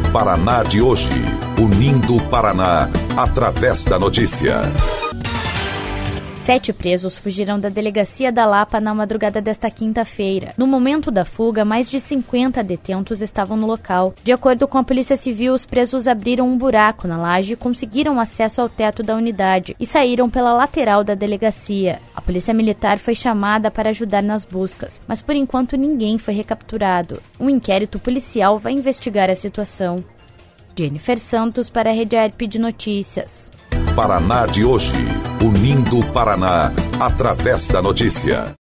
Paraná de hoje, unindo o Paraná através da notícia. 7 presos fugiram da delegacia da Lapa na madrugada desta quinta-feira. No momento da fuga, mais de 50 detentos estavam no local. De acordo com a Polícia Civil, os presos abriram um buraco na laje e conseguiram acesso ao teto da unidade e saíram pela lateral da delegacia. A Polícia Militar foi chamada para ajudar nas buscas, mas por enquanto ninguém foi recapturado. Um inquérito policial vai investigar a situação. Jennifer Santos para a Rede ARP de Notícias. Paraná de hoje, unindo o Paraná através da notícia.